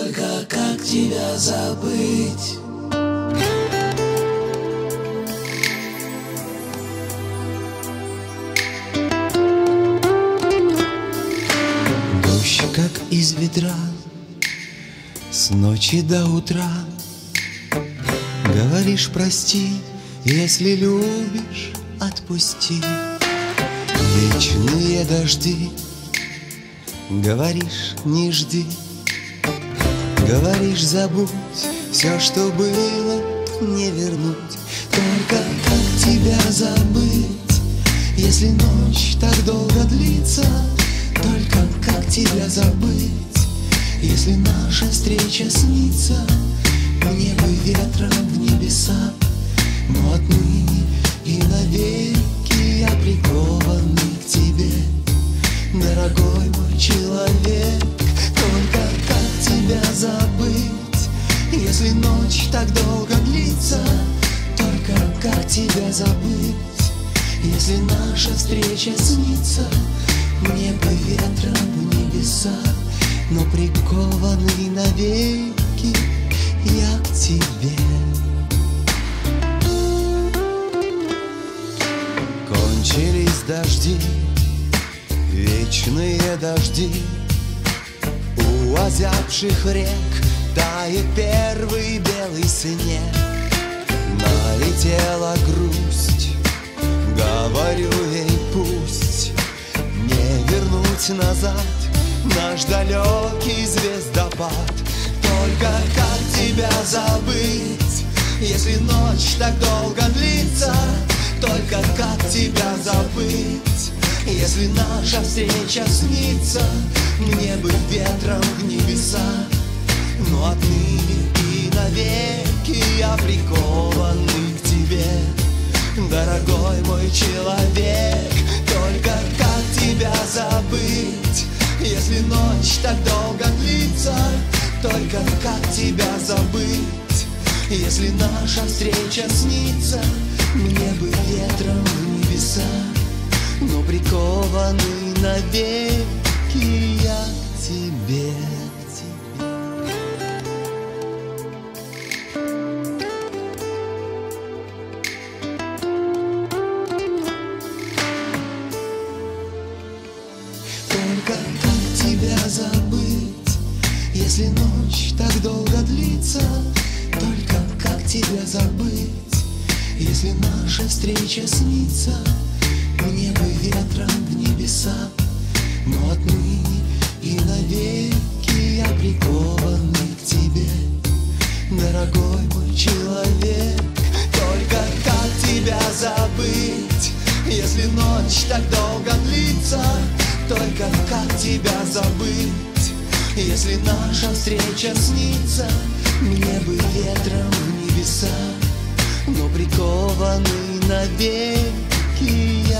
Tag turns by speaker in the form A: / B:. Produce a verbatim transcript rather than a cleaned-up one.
A: только как тебя забыть. Дождь, как из ведра, с ночи до утра. Говоришь, прости, если любишь, отпусти. Вечные дожди, говоришь, не жди. Говоришь, забудь, все, что было, не вернуть. Только как тебя забыть, если ночь так долго длится? Только как тебя забыть, если наша встреча снится? Мне бы ветром в небеса, но отныне и навеки я прикованный к тебе, дорогой мой человек. Только как тебя забыть, если ночь так долго длится? Только как тебя забыть, если наша встреча снится? Мне бы ветром в небеса, но прикованный навеки я к тебе. Кончились дожди, вечные дожди. У озябших рек тает первый белый снег. Налетела грусть, говорю ей, пусть не вернуть назад наш далекий звездопад. Только как тебя забыть, если ночь так долго длится? Только как тебя забыть, если наша встреча снится? Мне бы ветром в небеса, но отныне и навеки я прикованный к тебе, дорогой мой человек. Только как тебя забыть, если ночь так долго длится? Только как тебя забыть, если наша встреча снится? Мне бы ветром в небеса, но прикованный навеки я к тебе. Только как тебя забыть, если ночь так долго длится? Только как тебя забыть, если наша встреча снится? Мне бы ветром в небеса, но отныне и навеки я прикованный к тебе, дорогой мой человек. Только как тебя забыть, если ночь так долго длится? Только как тебя забыть, если наша встреча снится? Мне бы ветром в небеса, но прикованный навеки